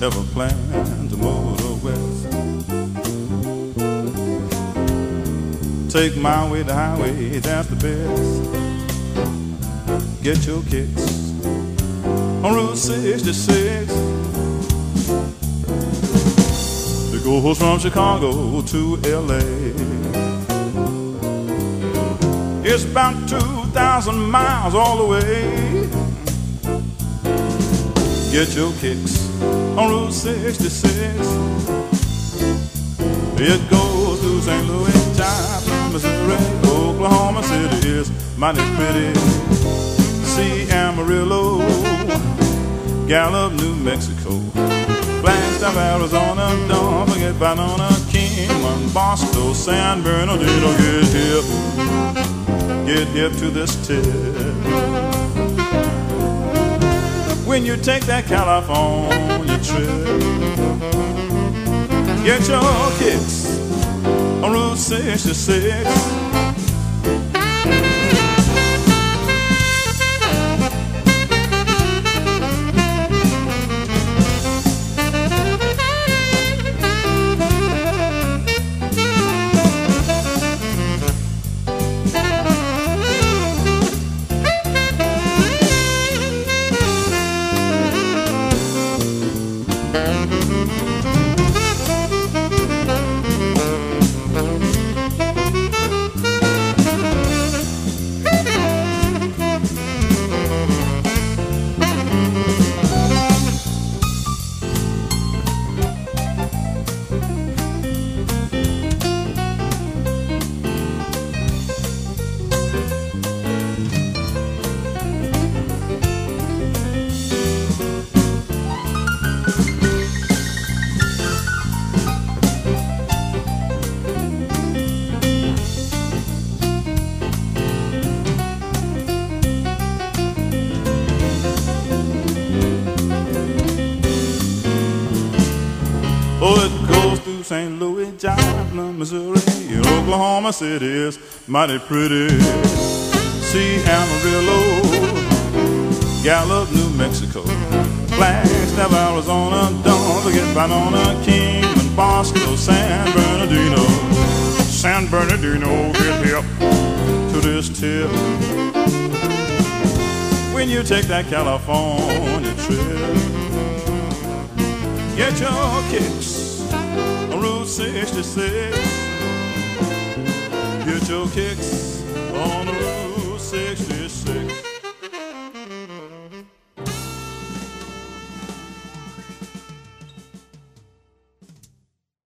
ever plan to motor west. Take my way, the highway, that's the best. Get your kicks on Route 66. It goes from Chicago to LA. It's about 2,000 miles all the way. Get your kicks on Route 66. It goes through St. Louis, Joplin, Missouri. Oklahoma City is mighty pretty. See Amarillo, Gallup, New Mexico, Flagstaff, Arizona. Don't forget Banana, Kingman, Boston, San Bernardino. Get hip to this tip. When you take that California trip, get your kicks on Route 66. Oh, it goes through St. Louis, Joplin, Missouri. Oklahoma City is mighty pretty. See Amarillo, Gallup, New Mexico, Flagstaff, Arizona. Don't forget Banana, Kingman, Boston, San Bernardino. San Bernardino, get hip to this tip. When you take that California trip, get your kicks on Route 66. Get your kicks on Route 66.